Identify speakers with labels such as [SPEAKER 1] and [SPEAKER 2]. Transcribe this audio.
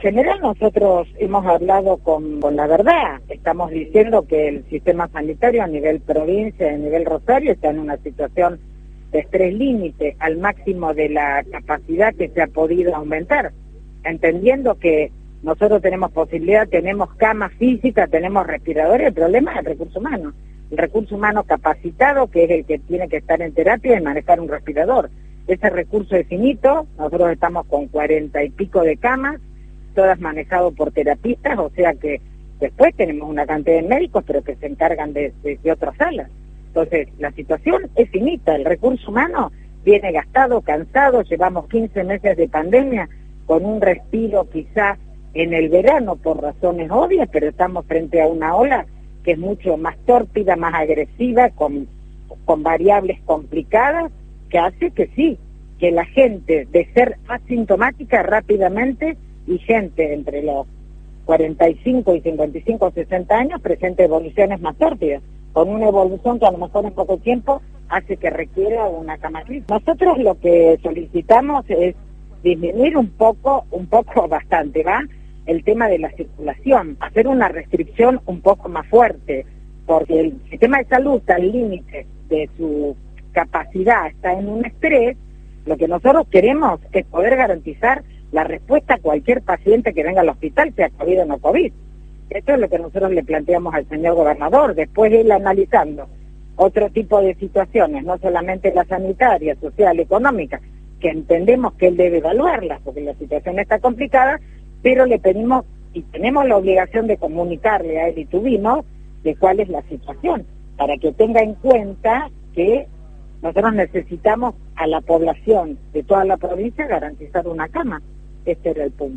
[SPEAKER 1] general nosotros hemos hablado con la verdad. Estamos diciendo que el sistema sanitario a nivel provincia, a nivel Rosario, está en una situación de estrés límite, al máximo de la capacidad que se ha podido aumentar, entendiendo que nosotros tenemos posibilidad, tenemos camas físicas, tenemos respiradores. El problema es el recurso humano. El recurso humano capacitado, que es el que tiene que estar en terapia y manejar un respirador. Ese recurso es finito. Nosotros estamos con 40 y pico de camas, todas manejadas por terapistas, o sea que después tenemos una cantidad de médicos, pero que se encargan de otras salas. Entonces, la situación es finita. El recurso humano viene gastado, cansado. Llevamos 15 meses de pandemia con un respiro quizá en el verano por razones obvias, pero estamos frente a una ola que es mucho más tórpida, más agresiva, con variables complicadas, que hace que sí, que la gente de ser asintomática rápidamente y gente entre los 45 y 55 o 60 años presente evoluciones más tórpidas, con una evolución que a lo mejor en poco tiempo hace que requiera una cama crítica. Nosotros lo que solicitamos es disminuir un poco bastante, ¿va?, el tema de la circulación, hacer una restricción un poco más fuerte, porque el sistema de salud está al límite de su capacidad, está en un estrés. Lo que nosotros queremos es poder garantizar la respuesta a cualquier paciente que venga al hospital, sea COVID o no COVID. Esto es lo que nosotros le planteamos al señor gobernador, después él analizando otro tipo de situaciones, no solamente la sanitaria, social, económica, que entendemos que él debe evaluarlas, porque la situación está complicada, pero le pedimos y tenemos la obligación de comunicarle a él, y tuvimos, de cuál es la situación, para que tenga en cuenta que nosotros necesitamos a la población de toda la provincia garantizar una cama. Este era el punto.